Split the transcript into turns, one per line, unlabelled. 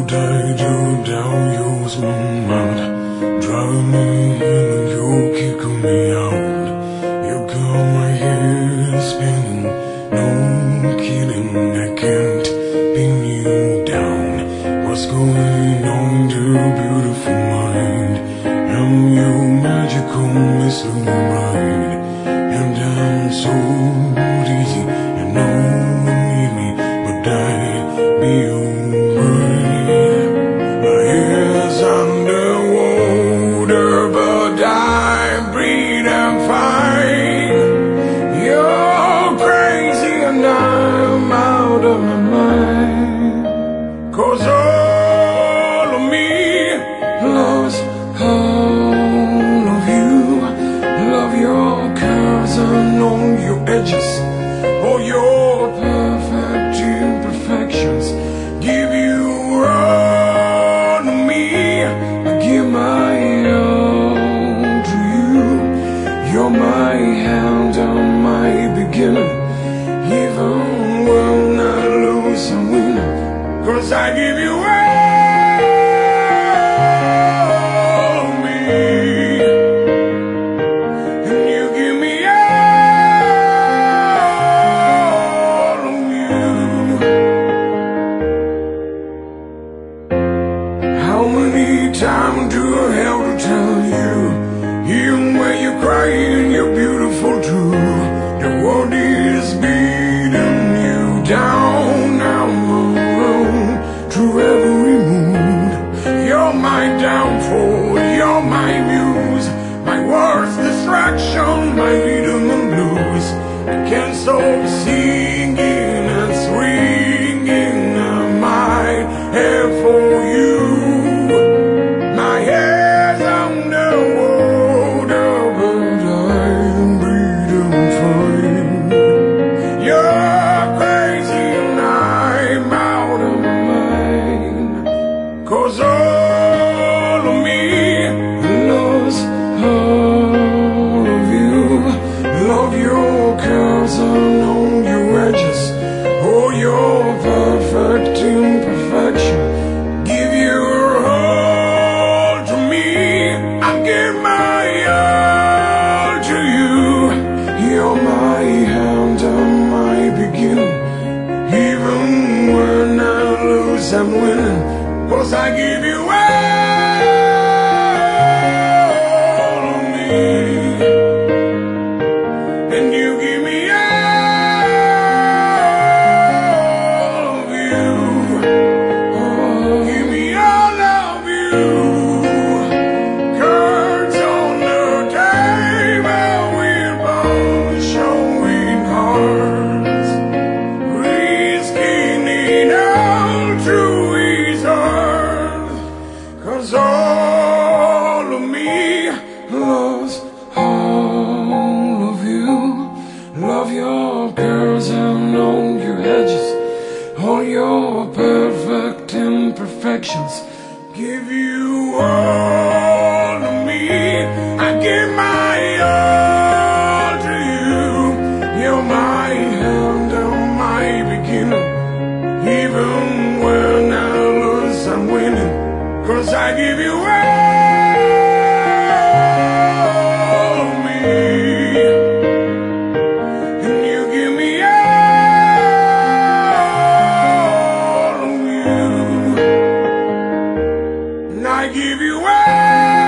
tied you down, use my mind. Driving me in, you kicking me out. You got my head spinning, no kidding, I can't pin you down. What's going on, dear beautiful mind? Am you magical, Mr. Bride? And I'm so easy, I know you need me, but I'd be alright. My ears underwater, but I breathe and fine. You're crazy and I'm out of my mind. 'Cause all of me loves all of you. Love your curves and on your edges, all your perfect imperfections. Give you all of me, I give my all to you. You're my hand and my beginning. Even when I lose, I win, 'cause I give you all of me, and you give me all of you. How many times do I have to tell you? Even when you're crying, you're beautiful too. The world is beating you down. I'm alone through every mood. You're my downfall, you're my muse, my worst distraction, my rhythm and blues. I can't stop singing and swinging my head for you. My head's underwater, but I'm breathing fine. You're crazy and I'm out of my mind. 'Cause all of me loves all of you. Love your curves and on your edges, all your perfect imperfection. Give your all to me, I give my all to you. You're my hand and my beginning. Even when I lose, I'm winning, 'cause I give you all of me, and you give me all of you. Oh, give me all of you. Cards on the table with both showing hearts, risking it all through his heart. 'Cause all of me loves all of you. Love your curves and on your edges, all your perfect imperfections. Give you all of me, I give my all to you. You're my hand and my beginning. Even when I lose, I'm winning, 'cause I give you all of me, and you give me all of you, and I give you all.